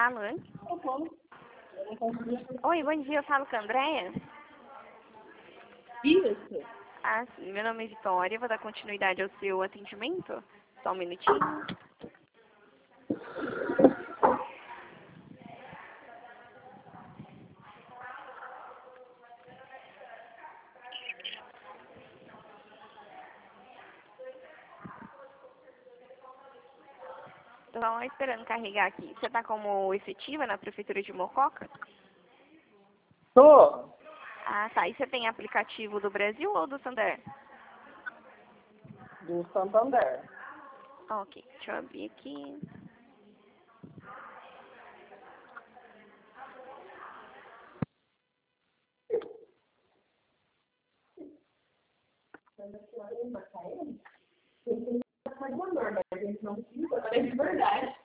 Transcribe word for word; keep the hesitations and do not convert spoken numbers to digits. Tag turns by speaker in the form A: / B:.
A: Alô? Oi, bom dia, eu falo com a Andréia.
B: Isso.
A: Ah, sim, meu nome é Vitória, vou dar continuidade ao seu atendimento. Só um minutinho. Estou só esperando carregar aqui. Você está como efetiva na Prefeitura de Mococa?
B: Tô.
A: Ah, tá. E você tem aplicativo do Brasil ou do Santander?
B: Do Santander.
A: Ok, deixa eu abrir aqui.
B: É de verdade.